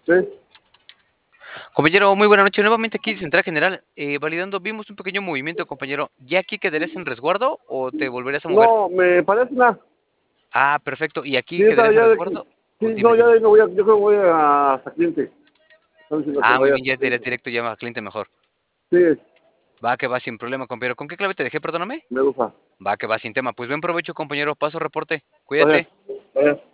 Sí. Compañero, muy buena noche. Nuevamente aquí, Central General. Validando, vimos un pequeño movimiento, compañero. ¿Ya aquí quedarías en resguardo o te volverías a mover? No, me parece una. Ah, perfecto. ¿Y Sí, aquí esta quedarías en ya resguardo? sí, Dime, no, ya dime. de ahí me voy yo creo que voy hasta cliente. Están diciendo que Ah, muy vaya bien, hasta ya te irías cliente. directo ya a cliente mejor. Sí, Va que va sin problema, compañero. ¿Con qué clave te dejé, perdóname? me gusta. Va que va sin tema. Pues buen provecho, compañero. Paso reporte. Gracias. Cuídate. Gracias.